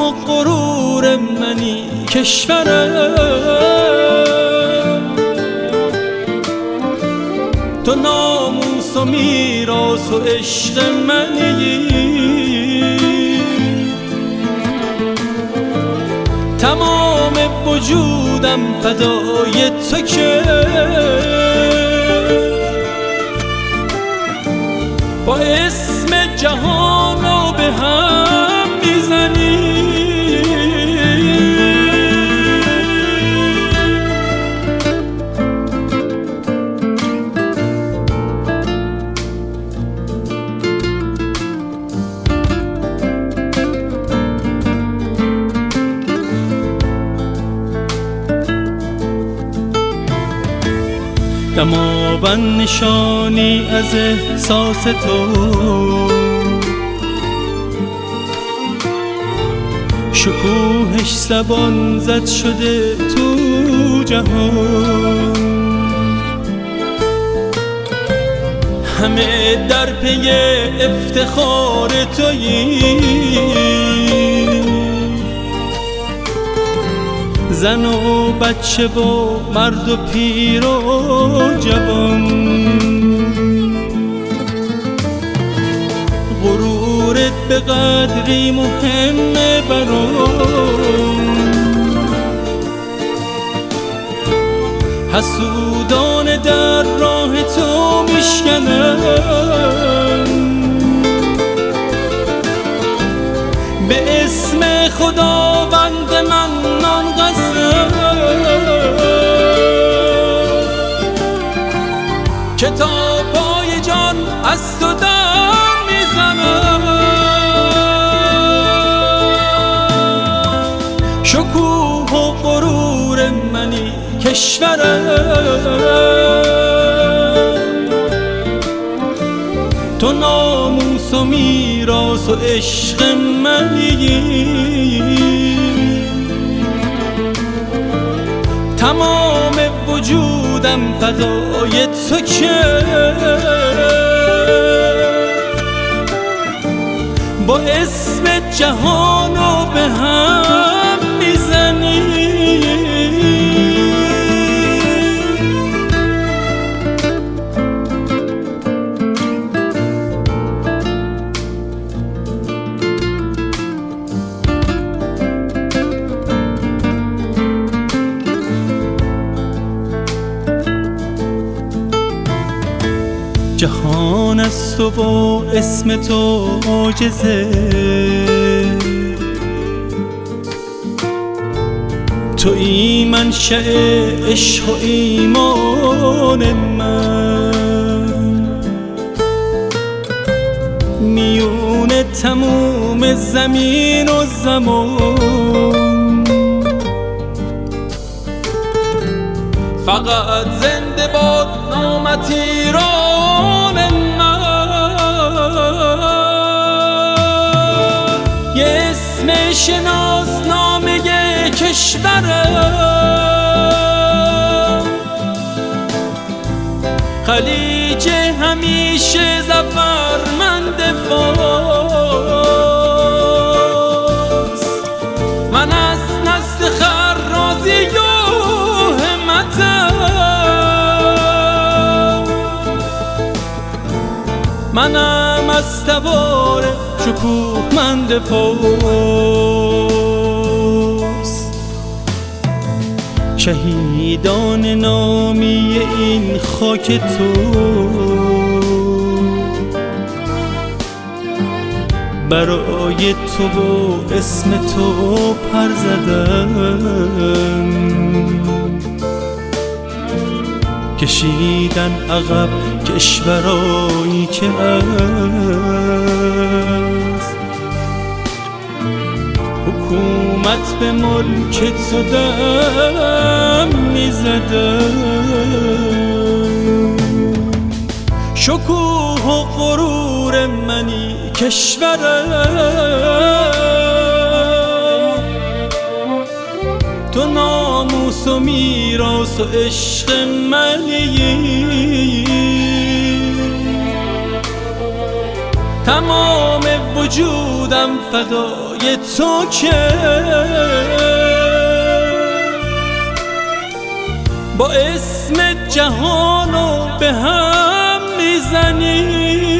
و غرور منی کشورم، تو ناموس و میراث و عشق منی، تمام وجودم فدای تو که با اسم جهانو به هم میزنی. دماوند نشانی از احساس تو، شکوهش زبان زد شده تو جهان، همه در پی افتخار تویی، زن و بچه و مرد و پیر و جوان، غرورت به قدری مهمه برام، حسودان در راه تو میشکنن، به اسم خداوند منان قسم که تا پای جان از تو دم میزنم. شکوه و غرور منی کشورم، تو ناموس و میراث و عشق منی، تمام وجودم فدای تو که با اسم جهانو به هم میزنی. جهان از تو و اسم تو معجزه، تویی منشأ عشق و ایمان من، میون تموم زمین و زمان، فقط زنده باد نامت ایران من، یه اسم شناسنامه کشورم، خلیج همیشه ظفرمند فاس، من از نسل خرازی و همتم، منم از سوار شکوهمند فاس، شهیدان نامی این خاک تو، برای تو و اسم تو پر زدم، کشیدن عقب کشورایی که از حکومت به ملک تو دم میزدم. شکوه و غرور منی کشورم، تو ناموس و میراث و عشق منی، تمام وجودم فدای برای تو که با اسم جهانو به هم میزنی.